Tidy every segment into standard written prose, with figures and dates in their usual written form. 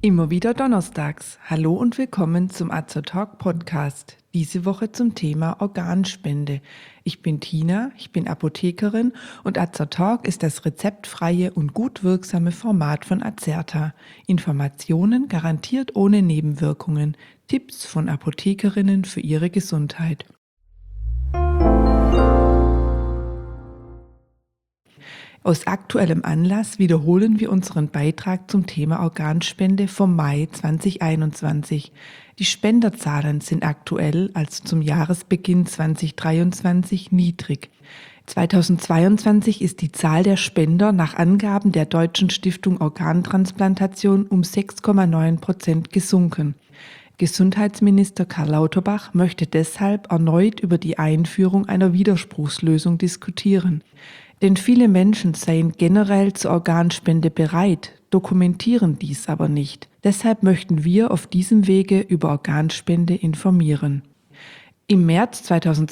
Immer wieder donnerstags. Hallo und willkommen zum Azertalk Podcast. Diese Woche zum Thema Organspende. Ich bin Tina, ich bin Apothekerin und Azertalk ist das rezeptfreie und gut wirksame Format von Azerta. Informationen garantiert ohne Nebenwirkungen. Tipps von Apothekerinnen für ihre Gesundheit. Aus aktuellem Anlass wiederholen wir unseren Beitrag zum Thema Organspende vom Mai 2021. Die Spenderzahlen sind aktuell als zum Jahresbeginn 2023 niedrig. 2022 ist die Zahl der Spender nach Angaben der Deutschen Stiftung Organtransplantation um 6,9% gesunken. Gesundheitsminister Karl Lauterbach möchte deshalb erneut über die Einführung einer Widerspruchslösung diskutieren. Denn viele Menschen seien generell zur Organspende bereit, dokumentieren dies aber nicht. Deshalb möchten wir auf diesem Wege über Organspende informieren. Im März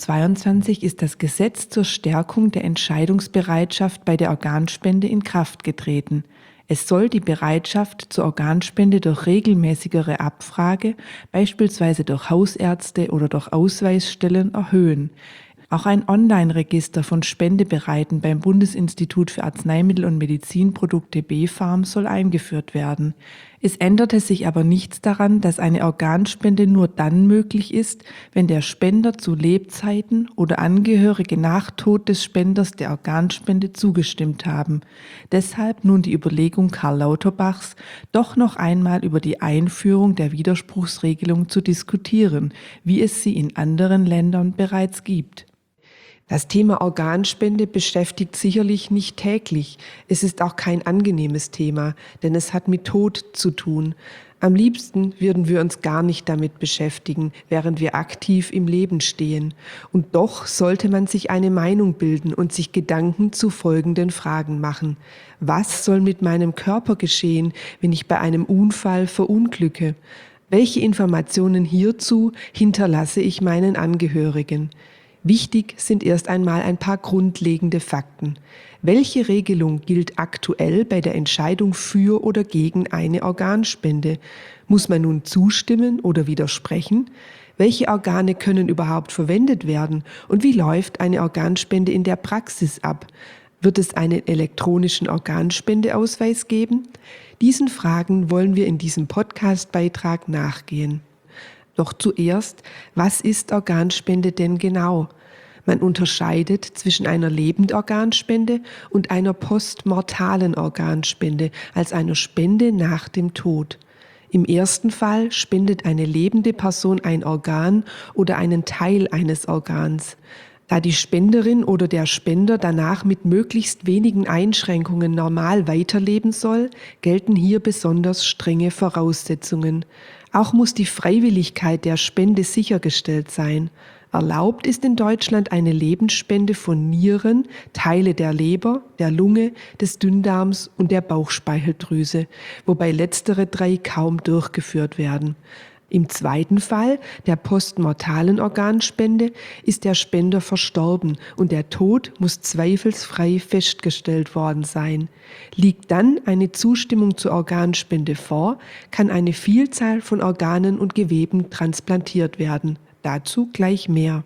2022 ist das Gesetz zur Stärkung der Entscheidungsbereitschaft bei der Organspende in Kraft getreten. Es soll die Bereitschaft zur Organspende durch regelmäßigere Abfrage, beispielsweise durch Hausärzte oder durch Ausweisstellen, erhöhen. Auch ein Online-Register von Spendebereiten beim Bundesinstitut für Arzneimittel und Medizinprodukte BfArM soll eingeführt werden. Es änderte sich aber nichts daran, dass eine Organspende nur dann möglich ist, wenn der Spender zu Lebzeiten oder Angehörige nach Tod des Spenders der Organspende zugestimmt haben. Deshalb nun die Überlegung Karl Lauterbachs, doch noch einmal über die Einführung der Widerspruchsregelung zu diskutieren, wie es sie in anderen Ländern bereits gibt. Das Thema Organspende beschäftigt sicherlich nicht täglich. Es ist auch kein angenehmes Thema, denn es hat mit Tod zu tun. Am liebsten würden wir uns gar nicht damit beschäftigen, während wir aktiv im Leben stehen. Und doch sollte man sich eine Meinung bilden und sich Gedanken zu folgenden Fragen machen. Was soll mit meinem Körper geschehen, wenn ich bei einem Unfall verunglücke? Welche Informationen hierzu hinterlasse ich meinen Angehörigen? Wichtig sind erst einmal ein paar grundlegende Fakten. Welche Regelung gilt aktuell bei der Entscheidung für oder gegen eine Organspende? Muss man nun zustimmen oder widersprechen? Welche Organe können überhaupt verwendet werden? Und wie läuft eine Organspende in der Praxis ab? Wird es einen elektronischen Organspendeausweis geben? Diesen Fragen wollen wir in diesem Podcast-Beitrag nachgehen. Doch zuerst, was ist Organspende denn genau? Man unterscheidet zwischen einer Lebendorganspende und einer postmortalen Organspende, als einer Spende nach dem Tod. Im ersten Fall spendet eine lebende Person ein Organ oder einen Teil eines Organs. Da die Spenderin oder der Spender danach mit möglichst wenigen Einschränkungen normal weiterleben soll, gelten hier besonders strenge Voraussetzungen. Auch muss die Freiwilligkeit der Spende sichergestellt sein. Erlaubt ist in Deutschland eine Lebensspende von Nieren, Teile der Leber, der Lunge, des Dünndarms und der Bauchspeicheldrüse, wobei letztere drei kaum durchgeführt werden. Im zweiten Fall, der postmortalen Organspende, ist der Spender verstorben und der Tod muss zweifelsfrei festgestellt worden sein. Liegt dann eine Zustimmung zur Organspende vor, kann eine Vielzahl von Organen und Geweben transplantiert werden. Dazu gleich mehr.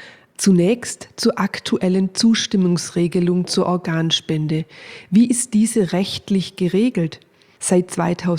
Zunächst zur aktuellen Zustimmungsregelung zur Organspende. Wie ist diese rechtlich geregelt? Seit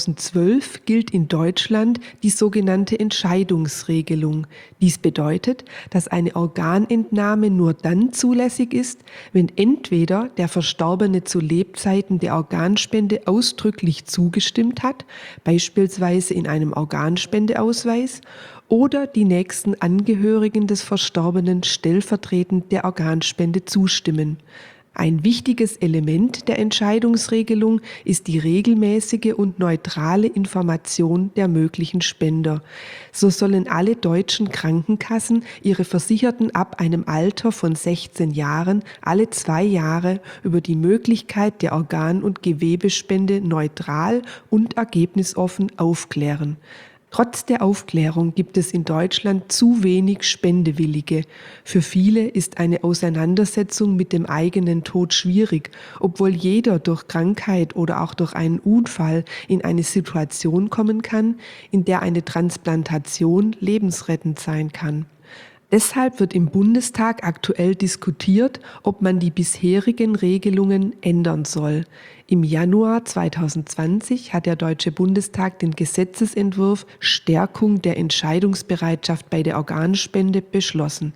2012 gilt in Deutschland die sogenannte Entscheidungsregelung. Dies bedeutet, dass eine Organentnahme nur dann zulässig ist, wenn entweder der Verstorbene zu Lebzeiten der Organspende ausdrücklich zugestimmt hat, beispielsweise in einem Organspendeausweis, oder die nächsten Angehörigen des Verstorbenen stellvertretend der Organspende zustimmen. Ein wichtiges Element der Entscheidungsregelung ist die regelmäßige und neutrale Information der möglichen Spender. So sollen alle deutschen Krankenkassen ihre Versicherten ab einem Alter von 16 Jahren alle 2 Jahre über die Möglichkeit der Organ- und Gewebespende neutral und ergebnisoffen aufklären. Trotz der Aufklärung gibt es in Deutschland zu wenig Spendewillige. Für viele ist eine Auseinandersetzung mit dem eigenen Tod schwierig, obwohl jeder durch Krankheit oder auch durch einen Unfall in eine Situation kommen kann, in der eine Transplantation lebensrettend sein kann. Deshalb wird im Bundestag aktuell diskutiert, ob man die bisherigen Regelungen ändern soll. Im Januar 2020 hat der Deutsche Bundestag den Gesetzesentwurf Stärkung der Entscheidungsbereitschaft bei der Organspende beschlossen.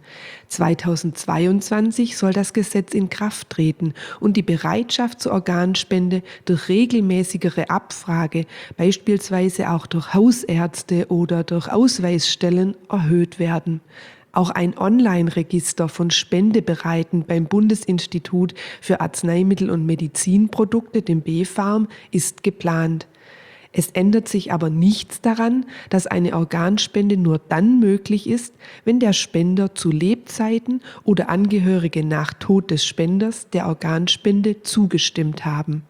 2022 soll das Gesetz in Kraft treten und die Bereitschaft zur Organspende durch regelmäßigere Abfrage, beispielsweise auch durch Hausärzte oder durch Ausweisstellen, erhöht werden. Auch ein Online-Register von Spendebereiten beim Bundesinstitut für Arzneimittel und Medizinprodukte, dem BfArM, ist geplant. Es ändert sich aber nichts daran, dass eine Organspende nur dann möglich ist, wenn der Spender zu Lebzeiten oder Angehörige nach Tod des Spenders der Organspende zugestimmt haben.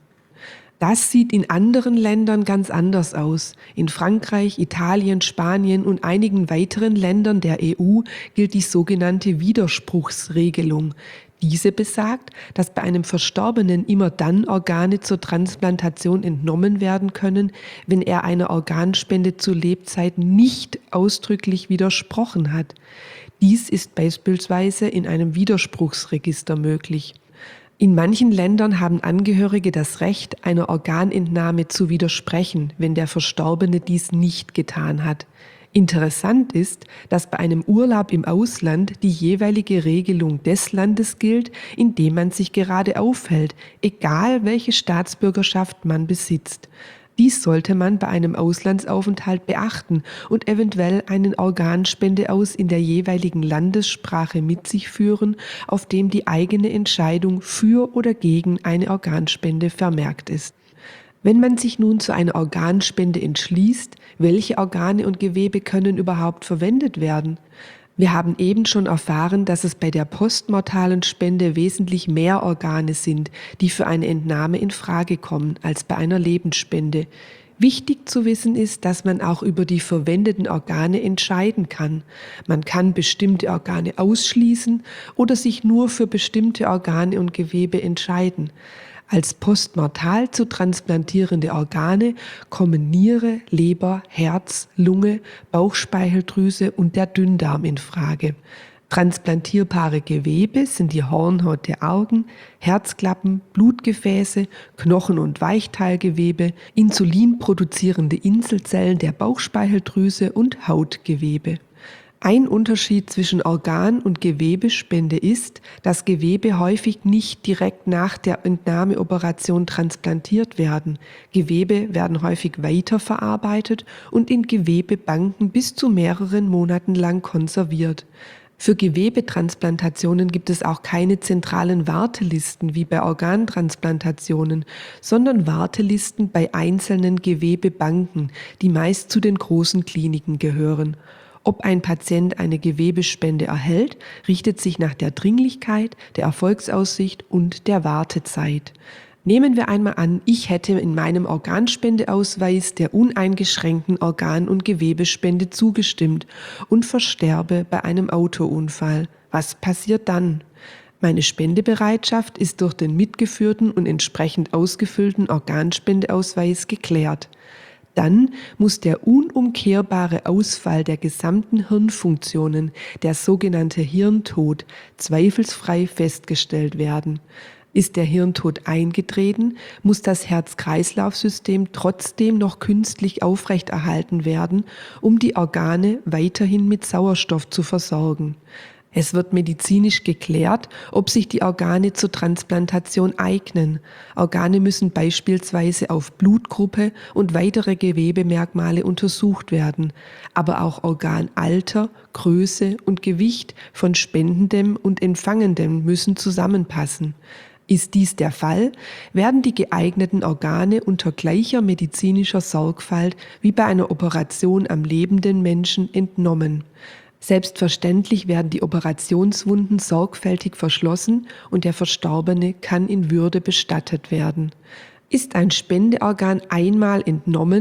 Das sieht in anderen Ländern ganz anders aus. In Frankreich, Italien, Spanien und einigen weiteren Ländern der EU gilt die sogenannte Widerspruchsregelung. Diese besagt, dass bei einem Verstorbenen immer dann Organe zur Transplantation entnommen werden können, wenn er einer Organspende zu Lebzeiten nicht ausdrücklich widersprochen hat. Dies ist beispielsweise in einem Widerspruchsregister möglich. In manchen Ländern haben Angehörige das Recht, einer Organentnahme zu widersprechen, wenn der Verstorbene dies nicht getan hat. Interessant ist, dass bei einem Urlaub im Ausland die jeweilige Regelung des Landes gilt, in dem man sich gerade aufhält, egal welche Staatsbürgerschaft man besitzt. Dies sollte man bei einem Auslandsaufenthalt beachten und eventuell einen Organspendeaus in der jeweiligen Landessprache mit sich führen, auf dem die eigene Entscheidung für oder gegen eine Organspende vermerkt ist. Wenn man sich nun zu einer Organspende entschließt, welche Organe und Gewebe können überhaupt verwendet werden? Wir haben eben schon erfahren, dass es bei der postmortalen Spende wesentlich mehr Organe sind, die für eine Entnahme in Frage kommen, als bei einer Lebensspende. Wichtig zu wissen ist, dass man auch über die verwendeten Organe entscheiden kann. Man kann bestimmte Organe ausschließen oder sich nur für bestimmte Organe und Gewebe entscheiden. Als postmortal zu transplantierende Organe kommen Niere, Leber, Herz, Lunge, Bauchspeicheldrüse und der Dünndarm in Frage. Transplantierbare Gewebe sind die Hornhaut der Augen, Herzklappen, Blutgefäße, Knochen- und Weichteilgewebe, insulinproduzierende Inselzellen der Bauchspeicheldrüse und Hautgewebe. Ein Unterschied zwischen Organ- und Gewebespende ist, dass Gewebe häufig nicht direkt nach der Entnahmeoperation transplantiert werden. Gewebe werden häufig weiterverarbeitet und in Gewebebanken bis zu mehreren Monaten lang konserviert. Für Gewebetransplantationen gibt es auch keine zentralen Wartelisten wie bei Organtransplantationen, sondern Wartelisten bei einzelnen Gewebebanken, die meist zu den großen Kliniken gehören. Ob ein Patient eine Gewebespende erhält, richtet sich nach der Dringlichkeit, der Erfolgsaussicht und der Wartezeit. Nehmen wir einmal an, ich hätte in meinem Organspendeausweis der uneingeschränkten Organ- und Gewebespende zugestimmt und versterbe bei einem Autounfall. Was passiert dann? Meine Spendebereitschaft ist durch den mitgeführten und entsprechend ausgefüllten Organspendeausweis geklärt. Dann muss der unumkehrbare Ausfall der gesamten Hirnfunktionen, der sogenannte Hirntod, zweifelsfrei festgestellt werden. Ist der Hirntod eingetreten, muss das Herz-Kreislauf-System trotzdem noch künstlich aufrechterhalten werden, um die Organe weiterhin mit Sauerstoff zu versorgen. Es wird medizinisch geklärt, ob sich die Organe zur Transplantation eignen. Organe müssen beispielsweise auf Blutgruppe und weitere Gewebemerkmale untersucht werden, aber auch Organalter, Größe und Gewicht von Spendendem und Empfangendem müssen zusammenpassen. Ist dies der Fall, werden die geeigneten Organe unter gleicher medizinischer Sorgfalt wie bei einer Operation am lebenden Menschen entnommen. Selbstverständlich werden die Operationswunden sorgfältig verschlossen und der Verstorbene kann in Würde bestattet werden. Ist ein Spendeorgan einmal entnommen,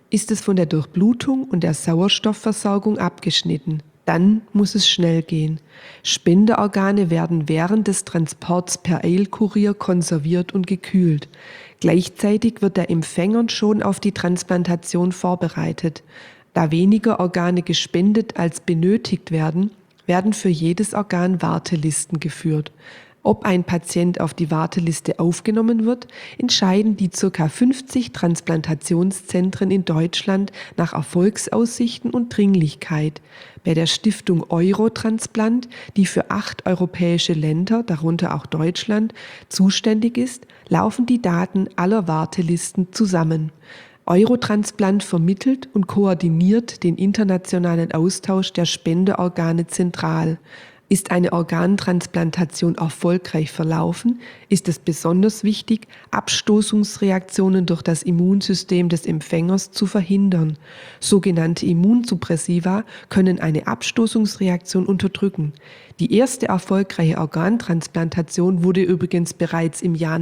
ist es von der Durchblutung und der Sauerstoffversorgung abgeschnitten. Dann muss es schnell gehen. Spenderorgane werden während des Transports per Eilkurier konserviert und gekühlt. Gleichzeitig wird der Empfänger schon auf die Transplantation vorbereitet. Da weniger Organe gespendet als benötigt werden, werden für jedes Organ Wartelisten geführt. Ob ein Patient auf die Warteliste aufgenommen wird, entscheiden die ca. 50 Transplantationszentren in Deutschland nach Erfolgsaussichten und Dringlichkeit. Bei der Stiftung Eurotransplant, die für 8 europäische Länder, darunter auch Deutschland, zuständig ist, laufen die Daten aller Wartelisten zusammen. Eurotransplant vermittelt und koordiniert den internationalen Austausch der Spenderorgane zentral. Ist eine Organtransplantation erfolgreich verlaufen, ist es besonders wichtig, Abstoßungsreaktionen durch das Immunsystem des Empfängers zu verhindern. Sogenannte Immunsuppressiva können eine Abstoßungsreaktion unterdrücken. Die erste erfolgreiche Organtransplantation wurde übrigens bereits im Jahr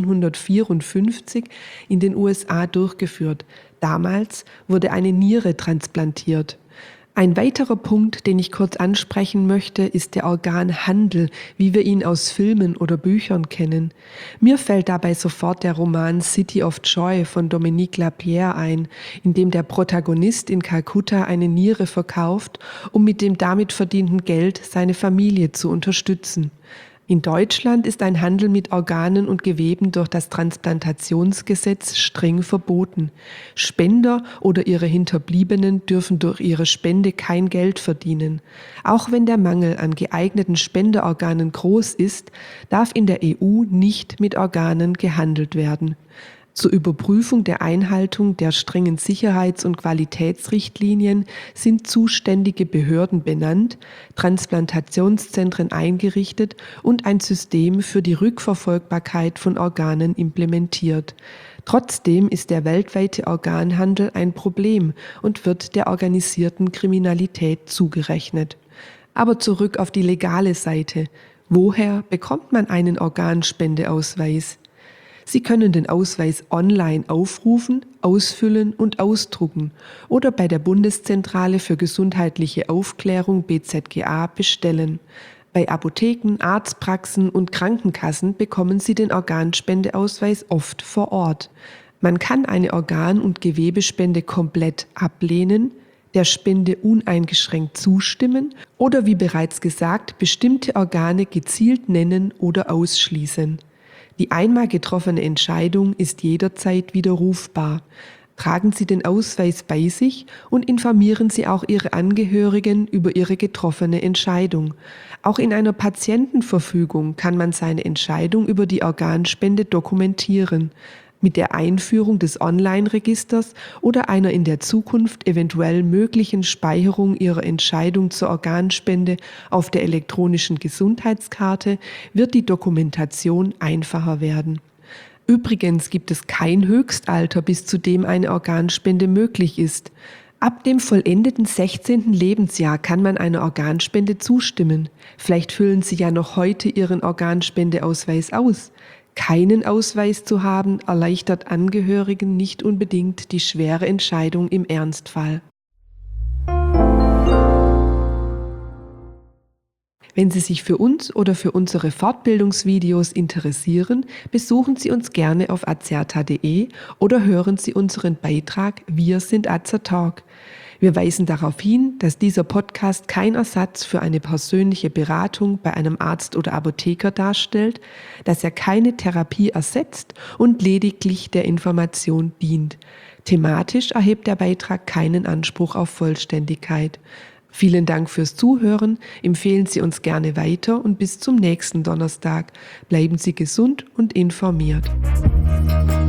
1954 in den USA durchgeführt. Damals wurde eine Niere transplantiert. Ein weiterer Punkt, den ich kurz ansprechen möchte, ist der Organhandel, wie wir ihn aus Filmen oder Büchern kennen. Mir fällt dabei sofort der Roman City of Joy von Dominique Lapierre ein, in dem der Protagonist in Kalkutta eine Niere verkauft, um mit dem damit verdienten Geld seine Familie zu unterstützen. In Deutschland ist ein Handel mit Organen und Geweben durch das Transplantationsgesetz streng verboten. Spender oder ihre Hinterbliebenen dürfen durch ihre Spende kein Geld verdienen. Auch wenn der Mangel an geeigneten Spenderorganen groß ist, darf in der EU nicht mit Organen gehandelt werden. Zur Überprüfung der Einhaltung der strengen Sicherheits- und Qualitätsrichtlinien sind zuständige Behörden benannt, Transplantationszentren eingerichtet und ein System für die Rückverfolgbarkeit von Organen implementiert. Trotzdem ist der weltweite Organhandel ein Problem und wird der organisierten Kriminalität zugerechnet. Aber zurück auf die legale Seite. Woher bekommt man einen Organspendeausweis? Sie können den Ausweis online aufrufen, ausfüllen und ausdrucken oder bei der Bundeszentrale für gesundheitliche Aufklärung BZGA bestellen. Bei Apotheken, Arztpraxen und Krankenkassen bekommen Sie den Organspendeausweis oft vor Ort. Man kann eine Organ- und Gewebespende komplett ablehnen, der Spende uneingeschränkt zustimmen oder wie bereits gesagt, bestimmte Organe gezielt nennen oder ausschließen. Die einmal getroffene Entscheidung ist jederzeit widerrufbar. Tragen Sie den Ausweis bei sich und informieren Sie auch Ihre Angehörigen über Ihre getroffene Entscheidung. Auch in einer Patientenverfügung kann man seine Entscheidung über die Organspende dokumentieren. Mit der Einführung des Online-Registers oder einer in der Zukunft eventuell möglichen Speicherung Ihrer Entscheidung zur Organspende auf der elektronischen Gesundheitskarte wird die Dokumentation einfacher werden. Übrigens gibt es kein Höchstalter, bis zu dem eine Organspende möglich ist. Ab dem vollendeten 16. Lebensjahr kann man einer Organspende zustimmen. Vielleicht füllen Sie ja noch heute Ihren Organspendeausweis aus. Keinen Ausweis zu haben, erleichtert Angehörigen nicht unbedingt die schwere Entscheidung im Ernstfall. Wenn Sie sich für uns oder für unsere Fortbildungsvideos interessieren, besuchen Sie uns gerne auf azerta.de oder hören Sie unseren Beitrag Wir sind Azertalk. Wir weisen darauf hin, dass dieser Podcast kein Ersatz für eine persönliche Beratung bei einem Arzt oder Apotheker darstellt, dass er keine Therapie ersetzt und lediglich der Information dient. Thematisch erhebt der Beitrag keinen Anspruch auf Vollständigkeit. Vielen Dank fürs Zuhören, empfehlen Sie uns gerne weiter und bis zum nächsten Donnerstag. Bleiben Sie gesund und informiert.